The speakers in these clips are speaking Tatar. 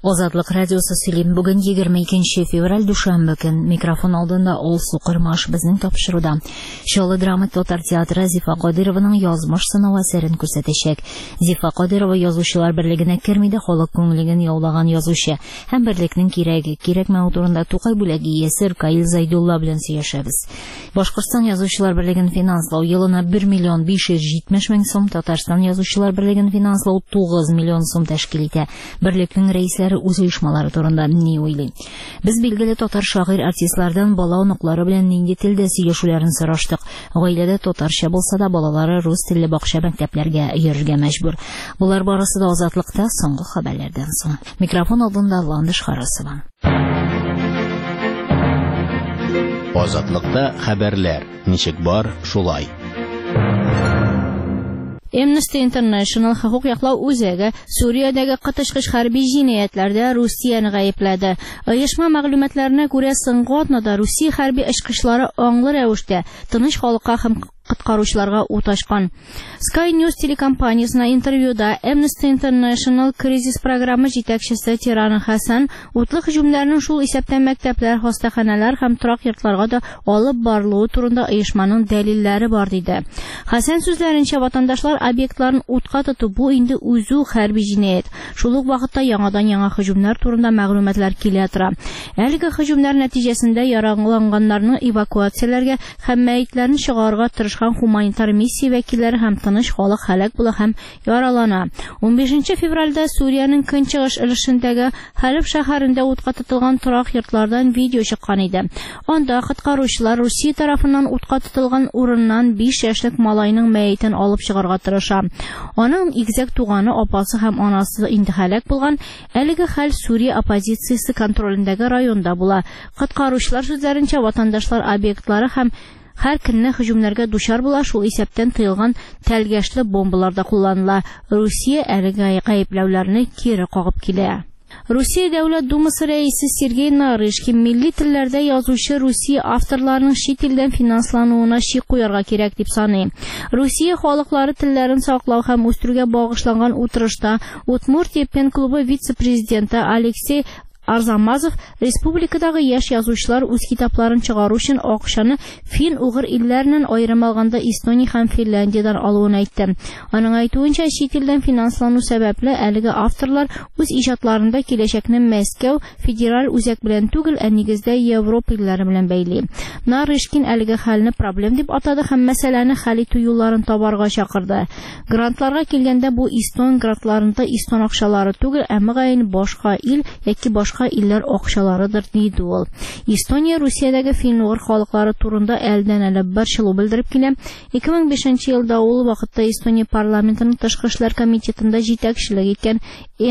Азатлык радиосы сөйлим. Бүген 22 февраль душанбе көн. Микрофон алдында Олсу Кырмаш безнең тапшыруда. Чаллы драма театр театры Зифа Кадырованың язмыш сынау әсәрен күрсәтәчәк. Зифа Кадырова язучылар берлегенә кермиде, халык күңелен яулаган язучы. Һәм берлекнең кирәкмәү турында Тукай бүләге иясе Каил Зайдулла белән сөйләшәбез. Башкортстан язучылар берлеген финанслау елына 1 миллион 570 мең сум, Татарстан язучылар берлеген финанслау 9 миллион сум тәшкил итә. Берлекнең рәисләре үз оешмалары турында ни уйлый? Без билгеле татар шагыйрь артистлардан бала оныклары белән нинди телдә сөйләшүләрен сораштык. Гаиләдә татарча булса да, балалары рус телле бакча мәктәпләргә йөрергә мәҗбүр. Булар барысы да Азатлыкта соңгы хәбәрләрдән соң. Микрофон алдында Ландыш Харысова. Азатлыкта хәбәрләр. Ничек бар, шулай. Amnesty International хокук яклау үзәге Суриядәге кытышкыч хәрби җинаятләрдә Русияне гаепләде. Оешма мәгълүматларына күрә, соңгы атнада Русия хәрби эшкычлары аңлы рәвештә тыныч халыкка һәм коткаручыларга ут ачкан. Sky News телекомпаниясына интервьюда Amnesty International кризис программы җитәкчесе Тирана Хасан утлы һөҗүмнәрнең шул исәптән мәктәпләр, хастаханәләр һәм торак йортларга да алып барылуы турында оешманың дәлилләре бар диде. Хасан сүзләренчә, ватандашлар объектларын утка тоту бу инде үзү хәрби җинаять. Шул ук вакытта яңа һөҗүмнәр турында мәгълүматлар килә тора. Әлеге һөҗүмнәр нәтиҗәсендә яраланганнарны эвакуацияләргә һәм мәйетләрне чыгарырга тырышкан гуманитар миссия вәкилләре һәм тыныч халык һәлак була һәм яралана. 15 февральдә Суриянең көнчыгыш өлешендәге Халеб шәһәрендә утка тотылган торак йортлардан видео чыккан иде. Анда коткаручылар Русия тарафыннан утка тотылган урыннан 5 яшьлек малайның мәетен алып чыгарга тырыша. Аның игезәк туганы, апасы һәм анасы инде һәлак булган. Әлеге хәл Сурия оппозициясе контролендәге районда була. Коткаручылар сүзләренчә, ватандашлар объектлары һәм һәр көнне һөҗүмнәргә дучар була, шул исәптән тыелган тәлгәшле бомбалар да кулланыла. Русия әлеге гаепләүләрне кире кагып килә. Русия Дәүләт Думасы рәисе Сергей Нарышкин милли телләрдә язучы Русия авторларының чит илдән финанслануына чик куярга кирәк дип саный. Русия халыклары телләрен саклау һәм үстерүгә багышланган утырышта Удмуртия пен-клубы вице-президенты Алексей Арзамазов республикадагы яшь язучылар үз китапларын чыгару өчен акчаны фин-угыр илләреннән аерым алганда Эстония һәм Финляндиядән алуын әйтте. Аның әйтүенчә, чит илдән финанслану сәбәпле әлеге авторлар үз иҗатларында киләчәкне Мәскәү федераль үзәк белән түгел, ә нигездә Европа илләре белән бәйли. Нарышкин әлеге хәлне проблем дип атады һәм мәсьәләне хәл итү юлларын табарга чакырды. Грантларга килгәндә, бу Эстон грантларында Эстон акчалары түгел, ә мөгаен башка ил яки башка илләр акчаларыдыр диде ул. Эстония Русиядәге фин-угыр халыклары турында әлдән-әле борчылу белдереп килә. 2005 елда ул вакытта Эстония парламентының тышкы эшләр комитетында җитәкчелек иткән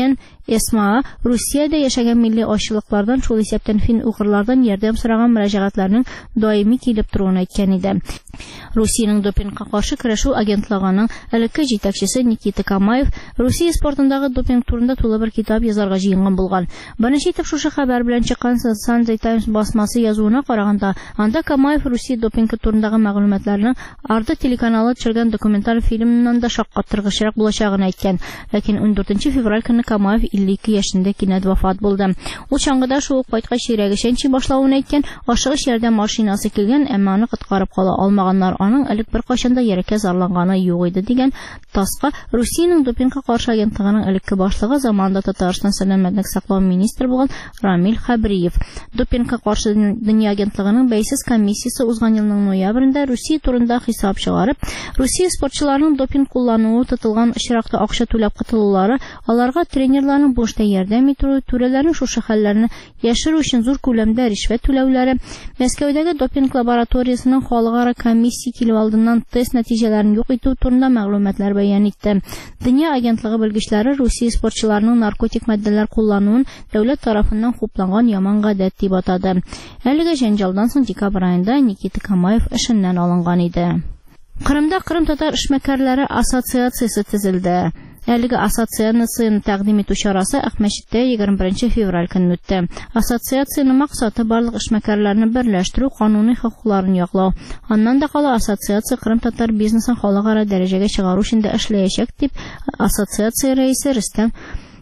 Эсма Русиядә яшәгән милли ачлыклардан, шул исәптән фин-угырлардан ярдәм сораган мөрәҗәгатьләрнең даими килеп торуын әйткән иде. Русиянең допингка каршы көрәшү агентлыгының элекке җитәкчесе Никита Камаев Русия спортындагы допинг турында тулы бер китап язарга җыенган булган. Беренче итеп шушы хәбәр белән чыккан Sunday Times басмасы язуына караганда, анда Камаев Русия допингы турындагы мәгълүматларның Арда телеканалы төшергән документаль фильмнан да шаккаттыргычрак булачагын әйткән. Ләкин 14 февраль көнне Камаев 52 яшендә кинәт вафат булды. Ул чаңгыда шул кайткач йөрәге чәнчи башлавын әйткән, ашыгыч ярдәм машинасы килгән, әмма аны коткарып кала алмаганнар. Аның элек бер кайчанда йөрәккә зарланганы юк иде дигән Таска Русиянең допингка каршы агентлыгының элекке башлыгы, заманында Татарстан сәламәтлек саклау министры булган Рамил Хабриев. Допингка каршы дөнья агентлыгының бәйсез комиссиясе узган елның ноябрендә Русия турында хисап чыгарып, Русия спортчыларының допинг куллануы тотылган очракта акча түләп кытылулары, аларга тренерларның бушта ярдәм итүе, түрәләрнең шушы хәлләрне яшерү өчен зур күләмдә ришвәт түләүләре, Мәскәүдәге допинг лабораториясының халыкара комиссия килеп алдыннан тест нәтиҗәләрен юк итү турында мәгълүматлар бәян итте. Дөнья агентлыгы белгечләре Русия спортчыларының наркотик матдәләр куллануын дәүләт тарафыннан хупланган яман гадәт дип атады. Әлеге җәнҗалдан соң декабрь аенда Никита Камаев эшеннән алынган иде. Кырымда Кырым татар эшмәкәрләре ассоциациясе төзелде. Әлеге ассоциацияны тәкъдим итү чарасы Акмәчеттә 21 февраль көнне үтте. Ассоциацияның максаты барлык эшмәкәрләрне берләштерү, кануни хокукларын яклау. Аннан да кала ассоциация Кырым татар бизнесын халыкара дәрәҗәгә чыгару өчен дә эшләячәк дип ассоциация рәисе Рөстәм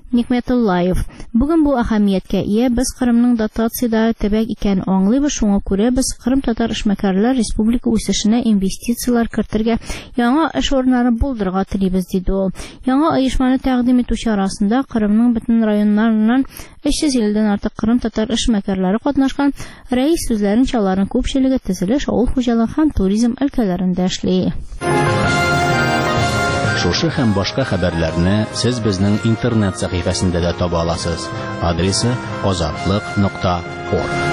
Никметуллаев. Бүген бу әһәмияткә ия без Кырымның дотациядә төбәк икән аңлыйбыз, шуңа күрә без Кырым татар эшмәкәрләр республика үсешенә инвестициялар кертергә, яңа эш урыннары булдырырга телибез, диде ул. Яңа оешманы тәкъдим итүче арасында Кырымның бөтен районнарыннан 350-дән артык Кырым татар эшмәкәрләре катнашкан. Рәис сүзләренчә, аларның күпчелеге төзелеш, авыл хуҗалыгы һәм туризм өлкәләрендә эшли. Шушы һәм башка хәбәрләрне сез безнең интернет сәхифәсендә дә таба аласыз. Адресы azatlык.org.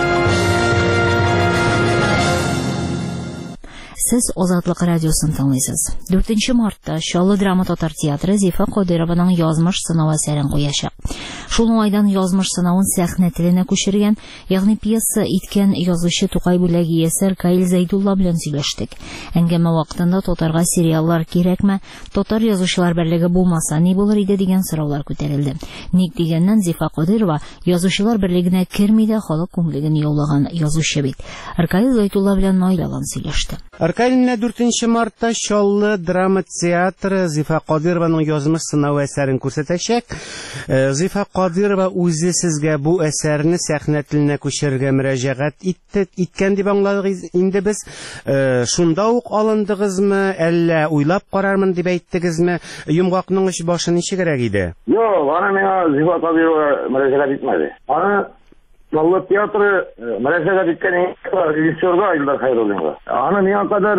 Сез Азатлык радиосын тыңлыйсыз. 4 мартта Чаллы драма татар театры Зифа Кадырованың язмыш сынау әсәрен куячак. Шул уңайдан язмыш сынавын сәхнә теленә күчергән, ягъни пьеса иткән язучы Тукай бүләге ясәр Каил Зәйдулла белән сөйләштек. Әңгәмә вакытында татарга сериаллар кирәкме, татар язучылар берлеге булмаса ни булыр иде дигән сораулар күтәрелде. Ник дигәннән Зифа Кадырова язучылар берлегенә керми дә халык күңелен яулаган язучы бит. Каил Зәйдулла белән Наилалан сөйләште. Аркадийна 4 мартта Чаллы драма театры Зифа Кадырованың язмыш сынау әсәрен күрсәтәчәк. Зифа Кадырова үзе сезгә бу әсәрне сәхнә теленә күчерергә мөрәҗәгать иткән дип аңладык инде без. Шунда ук алындыгызмы, әллә уйлап карармын дип әйттегезме? Йомгакның эш башы ничегрәк иде? Юк, аны миңа Зифа Кадырова мөрәҗәгать итмәде. Аны Чаллы театры мөрәҗәгать иткән режиссерга Илдар Хәйруллинга. Аны миңа кадәр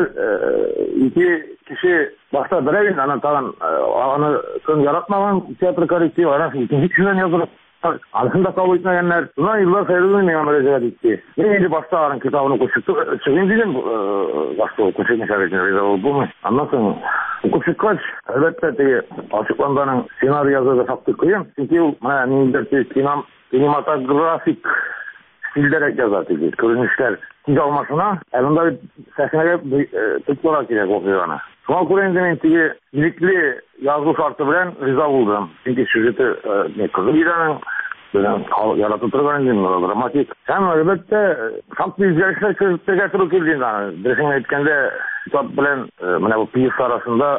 ике кеше башта берәген, аны тагын аны көн яратмаган театр коллективы, аны икенче кешедән яздырып, аны да кабул итмәгәннәр. Шуңа Илдар Хәйруллин миңа мөрәҗәгать итте. Мин инде башта аның китабын укып чыгын дидем, башта укучы шәкертне риза булмый. Аннан соң укып чыккач, әлбәттә теге ачыкланганың сценарий язарга шактый кыен. Чөнки ул менә ниндидер кинематографик стильдәрәк яза теге, күренешләр тиз алмашына, анда сәхнәгә тотлара кирәк вакыйганы. Шуңа күрә инде мин теге ирекле язу шарты белән риза булдым. Чөнки сюжеты кызык иде, белән яратып торган инде, драматик. Һәм әлбәттә шактый үзгәрешләр күзәтергә туры килде инде. Дөресен әйткәндә, китап белән менә бу пьеса арасында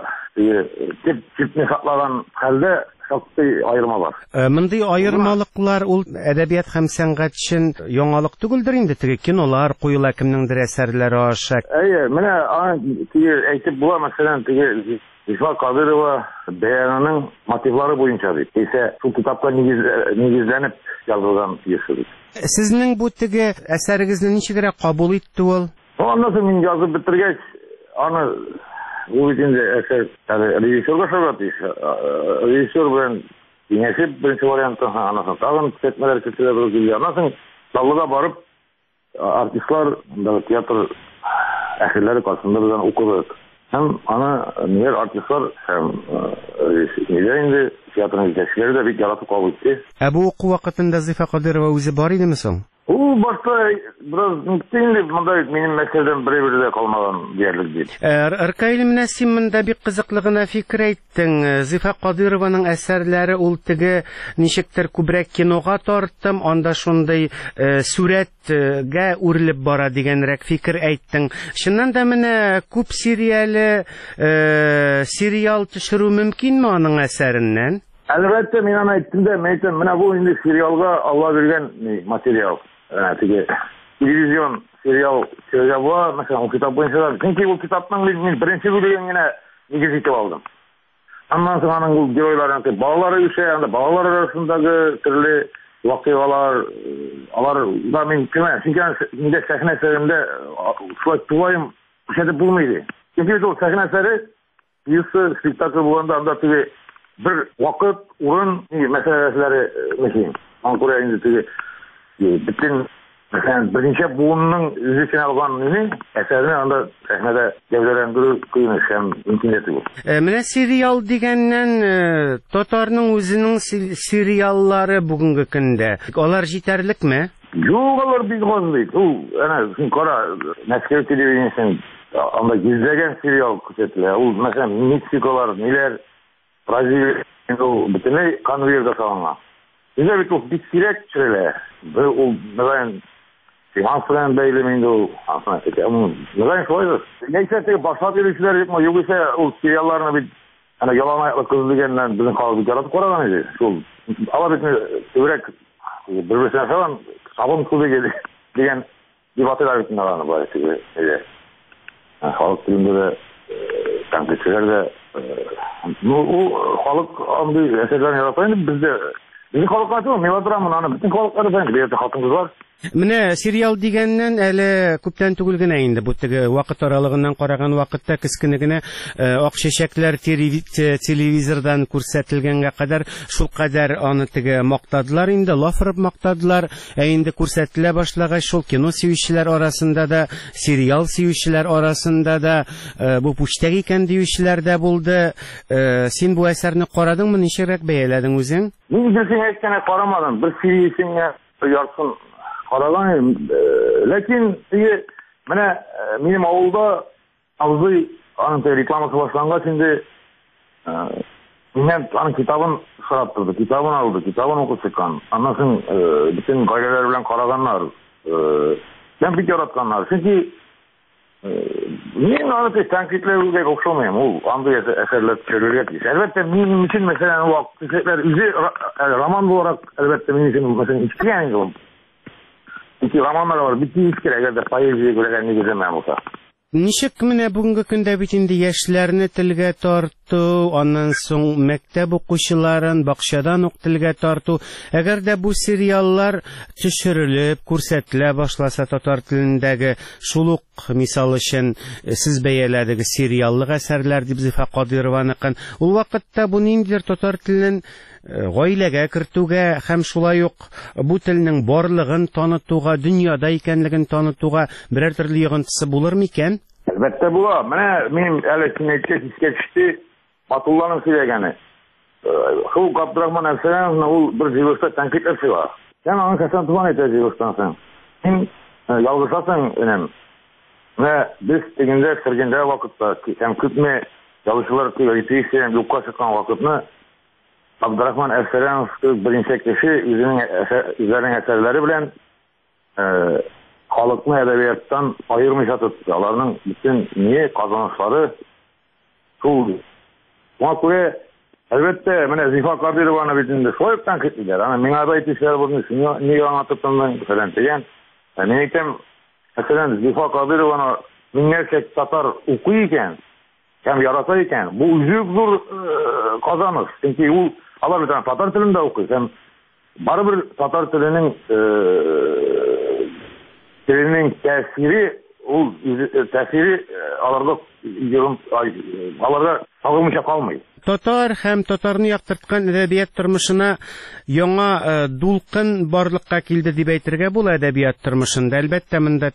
типне саклаган хәлдә шактый айырма бар. Мондый айырмалыклар ул әдәбият һәм сәнгать өчен яңалык түгелдер инде, теге кинолар, куела кемнеңдер әсәрләре аша. Менә теге әйтеп була, мәсәлән, теге Зифа Кадырова бәянының мотивлары буенча дип. Шул китапка нигезләнеп язылган пьеса. Сезнең бу теге әсәрегезне ничегрәк кабул итте ул? Аннан соң мин язып бетергәч, аны ул инде әсәр режиссерга шагыйрь. Режиссер белән киңәшеп беренче вариантын, аннан соң тагын төзәтмәләр кертелә. Аннан соң Чаллыга барып артистлар театр әһелләре каршында белән укыдык. Һәм аны нигә артистлар һәм инде театрның җитәкчеләре дә бик яратып кабул итте. Бу уку вакытында Зифа Кадырова үзе бар идеме соң? Ул башта бераз инде монда минем мәсьәләдән бер дә калмаган диярлек дип. Аркаил, менә син монда бик кызыклы гына фикер әйттең. Зифа Кадырованың әсәрләре ул теге ничектер күбрәк кинога тартым, анда шундый сүрәткә үрелеп бара дигәнрәк фикер әйттең. Шуннан да менә күп сериал төшерү мөмкинме аның әсәреннән? Әлбәттә, мин аны әйттем, менә бу инде сериалга Алла биргән материал. Теге телевизион сериал сөйләп була, мәсәлән, китап буенча. Чөнки ул китапның мин беренче бүлеген генә нигез итеп алдым. Аннан соң аның ул геройларын, балалары үсә, анда балалар арасындагы төрле вакыйгалар, алар да мин кемә, чөнки инде сәхнә әсәрендә шулай тулайым үсәдеп булмый. Чөнки ул сәхнә әсәре, пьеса, спектакль булганда анда теге bir vaqt, urun meselelere mümkün. Ankara indisi bütün mesela birinci buğunun üzerine alan neyini eserine anda sahnede devlendiriyor kıymış hem mümküniyeti bu. Менә сериал дигәннән татарның үзенең сериаллары бүгенге көндә. Алар җитәрлекме? Юк, алар бик аз бит. Ул әнә син кара, Мәскәү телевидениесен анда гизләгән сериал күрсәтелә. Ул мәсәлән Мексикалар, ниләр Brazil, bütün kanviyerde salınma. Bize bir çok sirek şöyle. O neden finansların beyleminde o aslında ama neden şöyle? Neyse tek başka bir işler yapma. Yoksa o seriallarını bir ana yalan ayaklı kız degenden bizim halkı yaratıp koragan idi. Şol ala bitme öyrek bir-birisine falan sabun kızı geldi degen debatlar bittin alanı var işte. Halk dilinde de tanıkçılar da o halk amdı eserlerini yarataydı bizde bizim halk atıyor melodramın ana bütün halkları ben bir halkımız var. Менә сериал дигәннән әле күптән түгел генә инде бу теге вакыт аралыгыннан караган вакытта кескене генә ак чәчәкләр телевизордан күрсәтелгәнгә кадәр шул кадәр аны теге мактадылар инде, лафырып мактадылар. Инде күрсәтелә башлагач шул кино сөючеләр арасында да, сериал сөючеләр арасында да бу пуштак икән диючеләр дә булды. Син бу әсәрне карадыңмы, ничәрәк бәяләдең үзең? Мин үзем әйткәнә карамадым. Бер сериясенә ярсын Karagan, lakin benim avulda avzı reklaması başlangaç şimdi ben kitabın sırattırdı, kitabın aldı, kitabın oku çıkan. Anlasın bütün gayreler bilen karaganlar, ben bir yaratkanlar. Çünkü benim anlatı tenkitlerle okşamayayım. O andı eserler çölürüyor. Elbette benim için mesela o eserler roman olarak elbette benim için mesela içki yani İki romanlar var. Bütün iskir eğer poeziya göre ne güzel olsa. Ничек менә бүгенге көндә бит инде яшьләрне телгә тарту, аннан соң мәктәп укучыларын бакчадан ук телгә тарту. Әгәр дә бу сериаллар төшерелеп, күрсәтелә башласа татар телендәге шул ук мисал өчен сез бәяләдегез сериаллык әсәрләр дип Зифа Кадыйрованыкын. Ул вакытта бу ниндидер татар теленең гаиләгә кертүгә һәм шулай ук бу телнең барлыгын танытуга, дөньяда икәнлеген танытуга берәр төрле йогынтысы булырмы икән? Әлбәттә була. Менә мин әле синәткә искә төште Батулланың сөйләгәне. Шул Габдрахман Әфсәләмов ул бер җибешә тәнкыйть итә. Сән аны касан туган итә җибештән соң. Син ялгышасың энем. Менә без дигәндә сергәндә вакытта һәм күпме ялгышлар репрессия юкка чыккан вакытны Abdurrahman Əfsərənov birinci kişi üzerinin eserleri bilen halkını edebiyattan ayırmış atıp onların bütün niye kazanışları şul. Buna göre elbette Zifा Kadyrovan'ı bitinde soyuptan kitliler. Hani minada itişler bunu niye anlatıptan falan diyen. Neyken mesela Zifا Kadyrovan'ı mingerçek Tatar okuyken hem yaratayken bu üzüldür kazanır. Çünkü o Allah bir tane Tatar dilinde okuyor. Hem baribir Tatar dilinin tesiri alarda sağılmışa kalmıyor. Татар һәм татарны яктырткан әдәбият тормышына яңа дулкын барлыкка килде дип әйтергә була әдәбият тормышында. Әлбәттә монда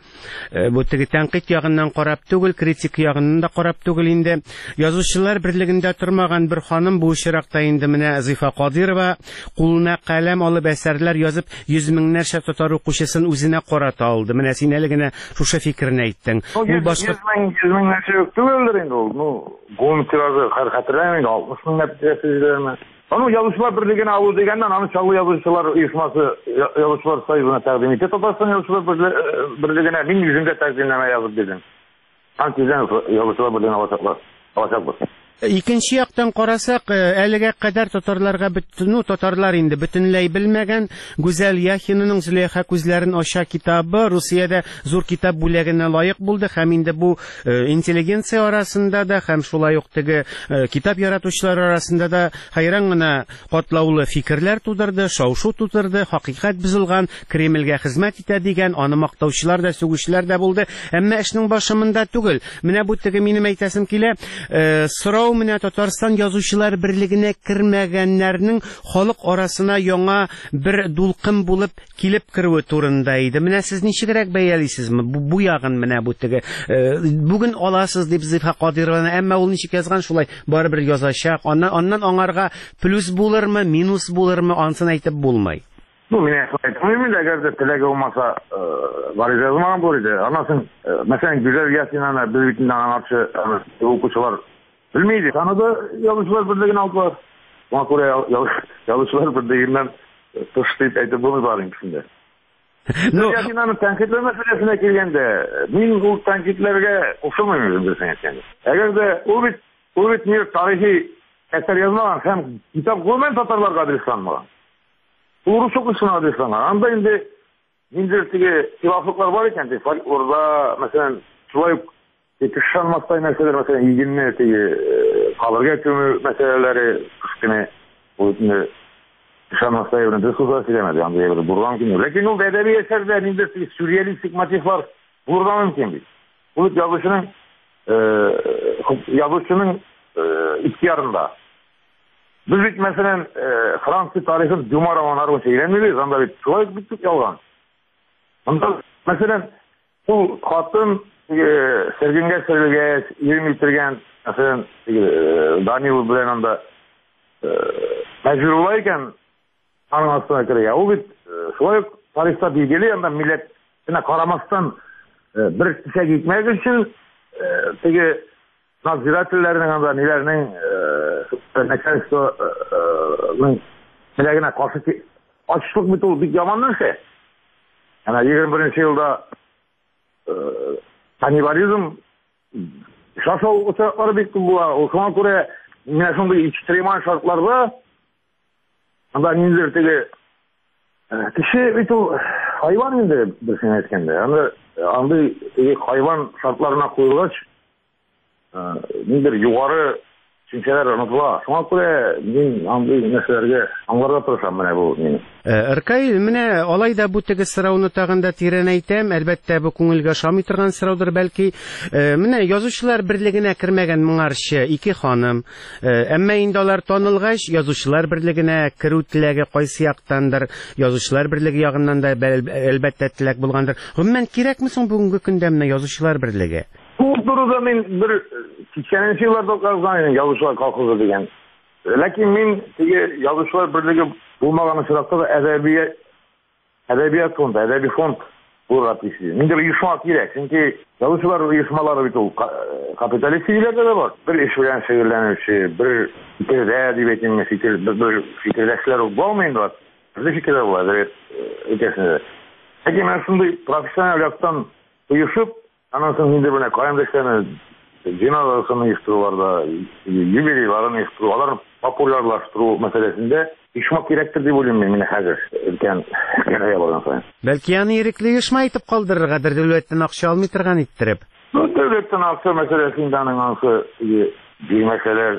бу тәнкыйть ягыннан карап түгел, критик ягыннан да карап түгел инде. Язучылар берлегендә тормаган бер ханым бу очракта инде менә Зифа Кадырова кулына каләм алып әсәрләр язып 100 меңнәрчә татар укучысын үзенә карата алды. Менә син әле генә шушы фикерне әйттең. Ул башка 100 меңнәрчә юк түгелдер инде ул. Гом тиражы хәтерләмәйм. 60 мең нәтиҗәсезләрме? Аны Yazıcılar Birliği'ne avuz degenden аны Çalı Yazıcılar Uyuşması Yazıcılar Sayısı'na təqdim etdi. Tatarstan Yazıcılar Birliği'ne 1100'ünde təqdimləmə yazıb dedim. Antizən Yazıcılar Birliği'ne alacaq bu. Икенче яктан карасак, әлегә кадәр татарлар инде бөтенләй белмәгән Гүзәл Яхинаның Зөләйха күзләрен ача китабы Русиядә зур китап бүләгенә лаек булды һәм инде бу интеллигенция арасында да һәм шулай ук теге китап яратучылар арасында да хайран гына катлаулы фикерләр тудырды, шау-шу тудырды, хакыйкать бузылган, Кремльгә хезмәт итә дигән, аны мактаучылар да, сүгүчләр дә булды. Әмма эшнең башымында түгел. Менә бу теге минем әйтәсем килә, Менә Татарстан Язучылар Берлегенә кермәгәннәрнең халык арасына яңа бер дулкын булып килеп керүе турында иде. Менә сез ничегрәк бәялисезме бу ягын менә бу теге бүген аласыз дип Зифа Кадыйрованы, әмма ул ничек язган шулай барыбер язачак. Аннан аңарга плюс булырмы, минус булырмы, ансын әйтеп булмай. Bu münasebet eğer de telege olmasa var yazmam bu idi. Anlasın mesela Güzel Yasin'e büyükten anlatçı okuçular bilmeydi. Kanada Yazıcılar Birliği'nin altı var. Buna göre Yazıcılar Birliği'nden tışlayıp ayıp bunu varayım şimdi. Yasin'in tenkitler meselesine gelgende min bu tenkitlerge okşamayımızdır sen yani. Eğer de o bir Bu bir tarihi eser yazmadan hem kitap koymayan Tatarlarga adreslanmagan. Bu Rusçasına adreslangan. Anda indi Mindirtigi hilaflıklar var iken orada mesela şulay kışanmastay meseleler mesela ilginli kalırga kömü meseleleri kışkını bu içinde kışanmastay evinde suza silemedi. Yani buradan kim? Lakin o edebi eserde Mindirtigi sürrealistik motif var. Buradan mümkün değil. Bu yazıcının ihtiyarında. Biz mesela Fransız tarihin Cuma romanları için iğrenmeliyiz. Anda bir şulay bittik yalgan. Mesela bu hatın Sergenge Sergenge 20 bitirgen mesela Daniel bilen anda mecbur olayken anlamasına göre ya o bir şöyle tarihte bilgili anda millet yine karamastan bir kişiye gitmek için peki naziratlıların anda nelerinin mekanistinin nelerine karşı açlık bir yamanın şey. Yani 21. yılda kanibalizm şaşal uçakları bitti bu. O zaman göre yine şimdi ekstremal şartlarda anda nindirtigi kişi bir hayvan indi bir sene etkende. Yani andı hayvan şartlarına koyulgaç nindir yukarı Çünküler unutula. Şuna göre men anday meselelerge аңларга тырышам менә бу мин. Иркай, менә алай да бу теге сорауны тагын да тирән әйтәм. Әлбәттә бу күңелгә шамый торган сораудыр бәлки. Менә язучылар берлегенә кермәгән моңарчы ике ханым. Әмма инде алар танылгач, язучылар берлегенә керү теләге кайсы яктандыр, язучылар берлеге ягыннан да әлбәттә теләк булгандыр. Гомумән кирәкме соң бүгенге көндә менә язучылар берлеге? Bu durumda men bir 80-nji ýyllarda gazany ýazgıçylar kolhozy degen. Lakin men tege ýazgıçylar birligi bolmagan şeratda da edebiyat fondu, edebi fond buratýsy. Mende bir ýyşma kerek. Çünki ýazgıçylar ýyşmalary bit kapitalist ýerlerde de bar. Bir iş bilen şeýerlenýär, bir fikirde edebiyatyn bir fikirdeşler bolmaýandylar. Bir fikirler bar, evet. Ötesinde. Lakin men şunday professional ýakdan ýyşyp Anasının hindirine kayındaşlarını cenazasını yıktırılarda, jubileylerini yıktırı, onların popülerlaştırı meselesinde işmak gerektir diye bölüm meni hazır. Ülken geneye bakan sayın. Belki yani yerikli işma itip kaldırırgadır, devletten akça almay turgan ittirip. Devletten akça meselesinde anısı bir meseleler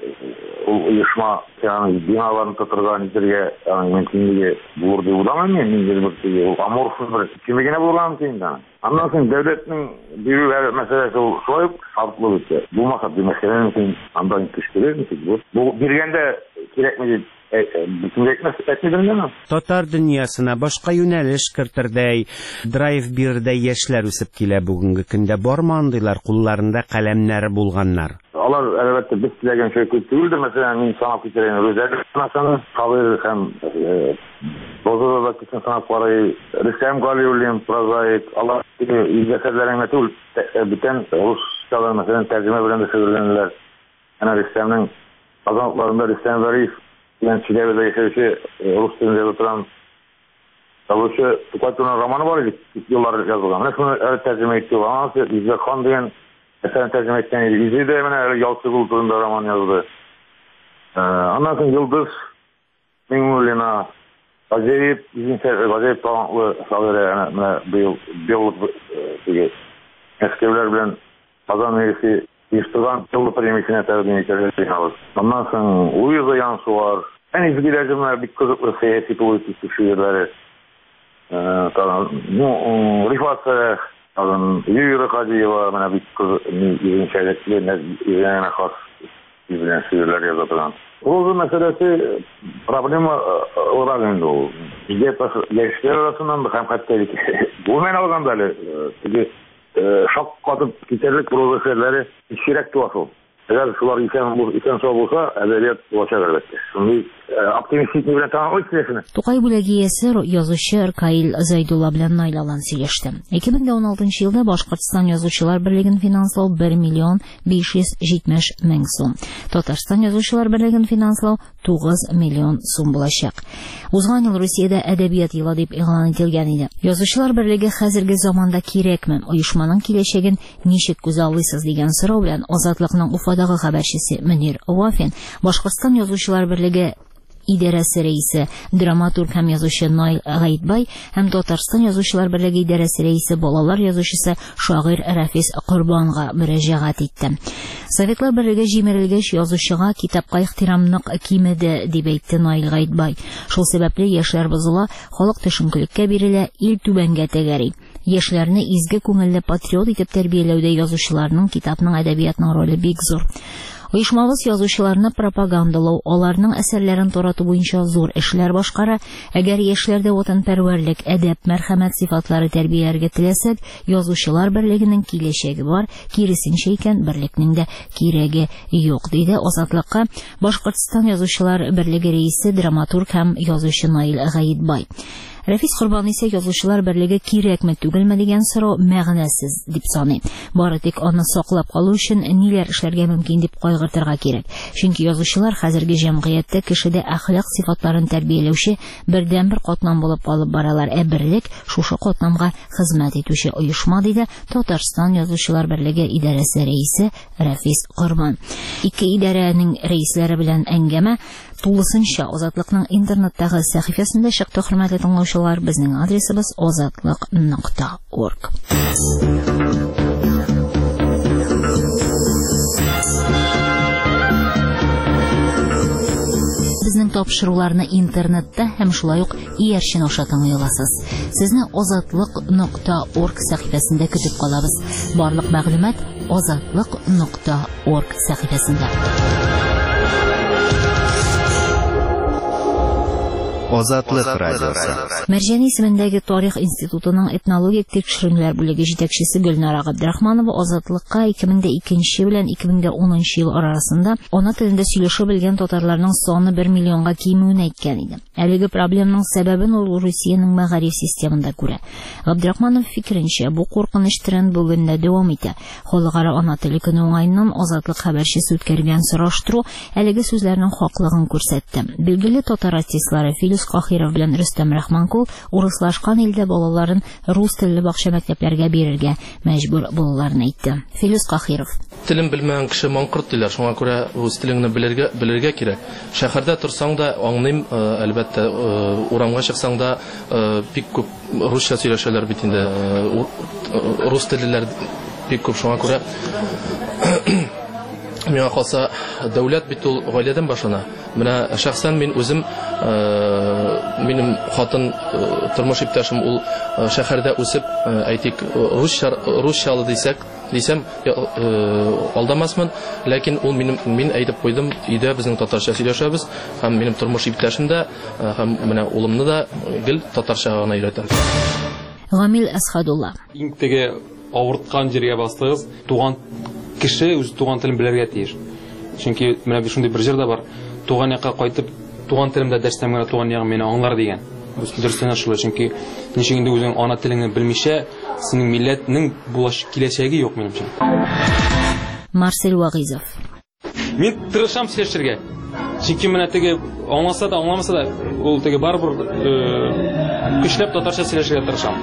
uyuşma yani binalarını tutturgan itirge mümkünlüğü bulur diye bulamam ya mindir amorfuz bir kimligine bulamam ki anlasın devletin bir meselesi soyup şartlı bitti. Bu maksat bir meselenin için andan kışkırır mı ki bu birgende gerekmedi bütünleşmez etmediğinde mi? Tatar dünyasına başka yöneliş kırtırday, drive birde yaşlar üsüp kile bugünkü günde barmandılar kullarında kalemler bulganlar. Onlar elbette biz tilegen şey kültürüdür. Mesela insan fikirlerini özellikle kalır hem bozulacak için sanatları Rüstem Galiyulliyim, prozayik, Allah izleserlerin metul biten Rus çalar mesela tercüme bilen de çevirilenler. Yani Rüstem'in kazanıklarında Rüstem Zarif yani Çilevi'de yaşayışı Rus dilinde oturan Davuşu Tukatlı'nın romanı var idi. Yıllar yazılan. Mesela evet tercüme etti. Ama İzzet Khan diyen mesela tercüme etken idi. İzzi de hemen Yalçı Kultur'unda roman yazdı. Ondan sonra Yıldız Mingulina acayip acayip talantlı sağları bir yıllık eskevler bilen kazan üyesi Yıştırgan yıllık premiyesine tercüme etken ondan sonra Uyuz'a yansı var. En izgilacımlar bir kızıklı siyasi politik şiirleri. Rifat Sarıh, Yürü Kadıyeva, bana bir kızın şeyletlerine izleyene khas izleyen şiirler yazılan. Proza meselesi problemi olarak önde o. Gençler arasından da hem kattelik. Bu men algan da şok katıp giderlik proza şiirleri şirek tuası oldu. Eğer şular isen soğuk olsa edebiyat ulaşar elbette. Şimdi optimistik bilen tamam o istesini. Тукай бүләгиясе язучы Иркаил Зайдулла белән Найлалан сөйләште. 2016 елда Башкортстан язучылар берлеген финанслау 1 миллион 570 мең сум. Татарстан язучылар берлеген финанслау 9 миллион сум булачак. Узган ел Русиядә әдәбият елы дип игълан ителгән иде. Язучылар берлеге хәзерге заманда кирәкме? Оешманың киләчәген ничек күзаллыйсыз дигән сорау белән Азатлыкның Уфадагы хәбәрчесе Мөнир Вафин, Башкортстан язучылар берлеге идарәсе рәисе, драматург һәм язучы Наил Гаитбай һәм Татарстан язучылар берлеге идарәсе рәисе, балалар язучысы шагыйрь Рафис Корбанга мөрәҗәгать итте. Советлар берлеге җимерелгәч, язучыга китапка ихтирамлык кимеде дип әйтте Наил Гаитбай. Шул сәбәпле яшьләр бозыла, халык төшенкелеккә бирелә, ил түбәнгә тәгәри. Яшьләрне изге күңелле патриот итеп тәрбияләүдә язучыларның, китапның, әдәбиятның роле бик зур. Оешмабыз язучыларны пропагандалау, аларның әсәрләрен тарату буенча зур эшләр башкара. Әгәр яшьләрдә ватанпәрвәрлек, әдәп, мәрхәмәт сыйфатлары тәрбияләргә теләсәк, язучылар берлегенең киләчәге бар, киресенчә икән берлекнең дә кирәге юк, диде Азатлыкка Башкортстан язучылар берлеге рәисе, драматург һәм язучы Наил Гаитбай. Рафис Корбан исә язучылар берлеге кирәкме түгелме дигән сорау мәгънәсез дип саный. Бары тик аны саклап калу өчен ниләр эшләргә мөмкин дип кайгыртырга кирәк. Чөнки язучылар хәзерге җәмгыятьтә кешедә әхлак сыйфатларын тәрбияләүче бердәнбер катнам булып алып баралар. Берлек шушы катнамга хезмәт итүче оешма, диде Татарстан язучылар берлеге идарәсе рәисе Рафис Корбан. Ике идарәнең рәисләре белән әңгәмә тулысынча Азатлыкның интернеттагы сәхифәсендә чыкты. Хөрмәтле тыңлаучылар, безнең адресыбыз azatlык.org. Безнең тапшыруларны интернетта һәм шулай ук иярчен аша тыңлый аласыз. Сезне azatlык.org сәхифәсендә көтеп калабыз. Барлык мәгълүмат azatlык.org сәхифәсендә. Азатлык радиосы. Мәрҗани исемендәге Тарих институтының этнологик тикшерүләр бүлеге җитәкчесе Гөлнара Габдрахманова Азатлыкка 2002 белән 2010 ел арасында ана телендә сөйләшә белгән татарларның саны 1 миллионга кимүен әйткән иде. Әлеге проблемның сәбәбен ул Русиянең мәгариф системында күрә. Габдрахманов фикеренчә, бу куркыныч тренд бүген дә дәвам итә. Халыкара ана теле көне уңаеннан Азатлык хәбәрчесе үткәргән сораштыру әлеге сүзләрнең хаклыгын күрсәтте. Билгеле татар артистлары Филус Кахиров белән Рөстәм Рахманкул урыслашкан илдә балаларын рус телле бакча мәктәпләргә бирергә мәҗбүр булуларын әйтте. Филус Кахиров: Телен белмәгән кеше маңкырт диләр, шуңа күрә үз телеңне белергә кирәк. Шәһәрдә торсаң да аңлыйм, әлбәттә, урамга чыксаң да бик күп русча сөйләшәләр бит инде. Рус теллеләр бик күп, шуңа күрә миңа калса дәүләт бит ул гаиләдән башлана. Менә шәхсән мин үзем, минем хатын, тормыш иптәшем, ул шәһәрдә үсеп, әйтик, русчалы дисәм алдамасмын, ләкин ул мин әйтеп куйдым, өйдә безнең татарча сөйләшәбез, һәм минем тормыш иптәшем дә, һәм менә улымны да гел татарча гына өйрәтәм. Гамил Асхадулла: Иң теге авырткан җиргә бастыгыз, туган кеше үз туган телен белергә тиеш. Чөнки менә шундый бер җирдә бар, туган якка кайтып, туган телемдә дәшсәм генә туган ягым мине аңлар дигән. Дөрестән шулай, чөнки ничек инде үзең ана телеңне белмичә, синең милләтнең киләчәге юк минемчә. Марсель Вагизов: Мин тырышам сөйләшергә. Чөнки менә теге аңласа да, аңламаса да, ул теге барбыр көчләп татарча сөйләшергә тырышам.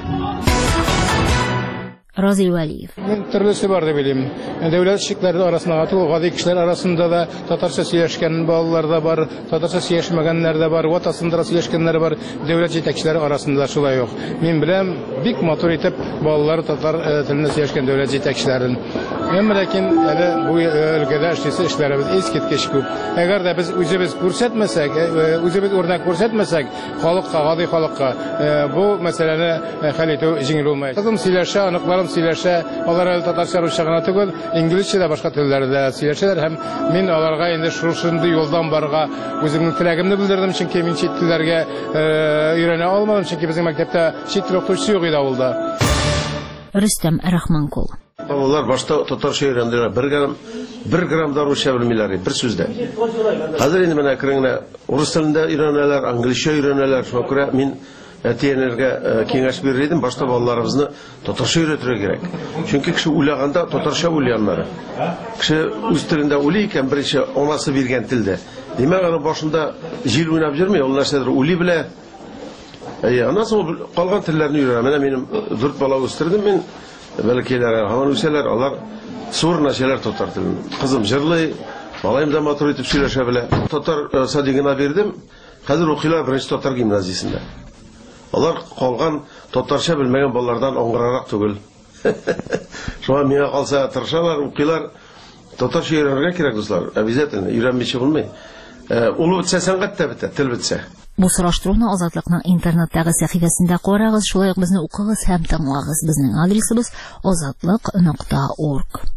Разил Валиев: Мен төрлесе бар дип белим. Дәүләт шикләре арасында гади кешеләр арасында да татарча сөйләшкән балалар да бар, татарча сөйләшмәгәннәр дә бар, ватасында сөйләшкәннәр бар, дәүләт җитәкчеләре арасында шулай ук. Мин беләм, бик матур итеп балалар татар телендә сөйләшкән дәүләт җитәкчеләрен. Ләкин әле бу өлкәдә эшләребез искиткеч күп. Әгәр дә без үзебез күрсәтмәсәк, үзебез үрнәк күрсәтмәсәк, халыкка, гади халыкка бу мәсьәләне хәл итү җиңел булмый. Кызым сөйләшә, аныкларым сөйләшә, алар әле татарча, русча гына түгел, инглизчә дә, башка телләрдә сөйләшәләр һәм мин аларга инде шушындый юлдан барга үземнең теләгемне белдердем, чөнки мин чит телләргә өйрәнә алмадым, чөнки безнең мәктәптә чит тел укытучысы юк иде авылда. Рөстәм Рахманкул: Балалар башта татарча өйрәнделәр, бер грамм да русча белмиләр, бер сүздә. Хәзер инде менә кереңне урыс телендә өйрәнәләр, англизчә өйрәнәләр. Шуңа күрә мин әтиянәргә киңәш бирер идем, башта балаларыбызны татарча өйрәтергә кирәк. Чөнки кеше уйлаганда татарча уйлый аннары. Кеше үз телендә уйлый икән, беренче анасы биргән телдә. Демәк, аны башында җил уйнап йөрми, ул нәрсәдер уйлый белә. Аннан соң калган телләрне өйрәнә. Менә минем 4 бала үстердем мин. Бәлкиләр, һаман үсәләр, алар сур нәрсәләр татар телен. Кызым җырлый, балаем да матур итеп сөйләшә белә. Татар садигына бирдем. Хәзер укыйлар беренче татар гимназиясендә. Алар калган татарча белмәгән балалардан аңгырарак түгел. Шуңа миңа калса тырышалар, укыйлар. Татарча өйрәнергә кирәк, дуслар. Обязательно өйрәнмичә булмый. Ул бетсә сәнгать тә бетә, тел бетсә. Бу сораштыруны Азатлыкның интернеттагы сәхифәсендә карагыз, шулай ук безне укыгыз һәм тыңлагыз. Безнең адресыбыз azatlyk.org.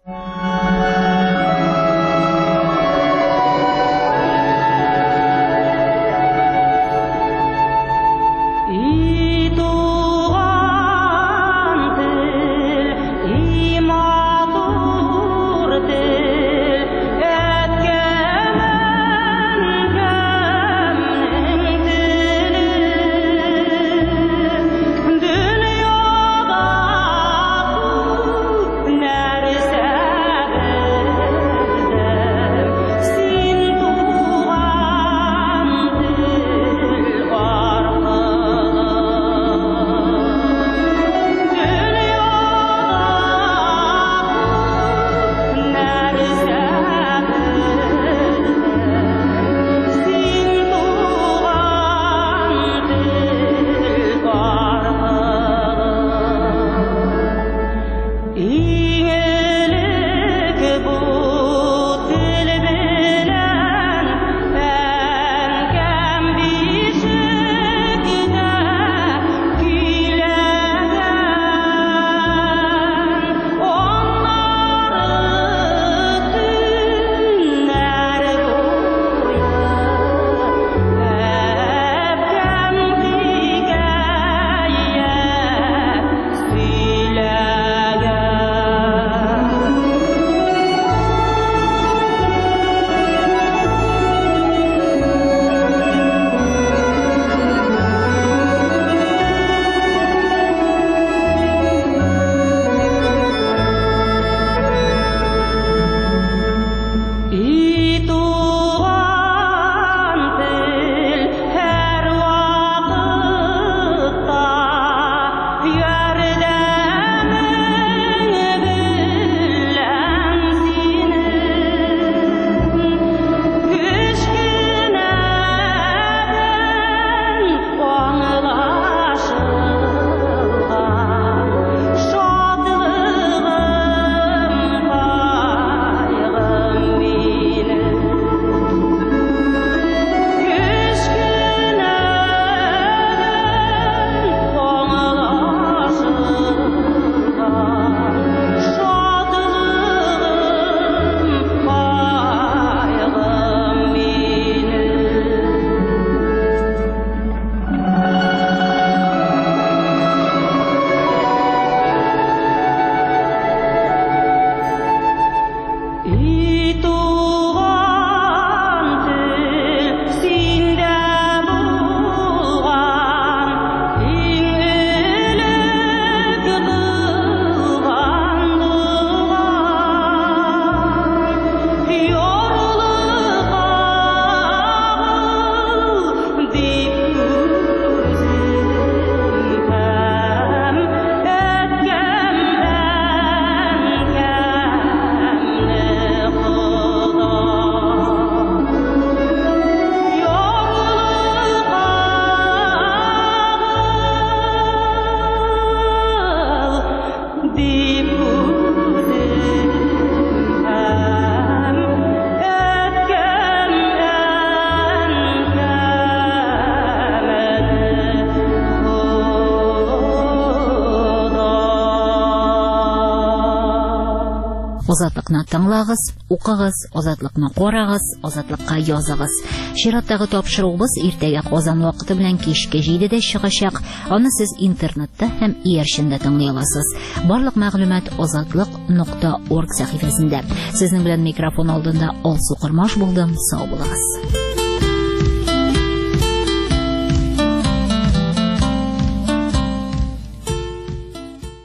Азатлыкны тыңлагыз, укыгыз, Азатлыкны карагыз, Азатлыкка языгыз. Чираттагы тапшыруыбыз иртәгә Казан вакыты белән кичке 7дә чыгачак. Аны сез интернетта һәм иярчендә тыңлый аласыз. Барлык мәгълүмат azatlyk.org сәхифәсендә. Сезнең белән микрофон алдында Алсу Кырмаш булдым. Сау булыгыз.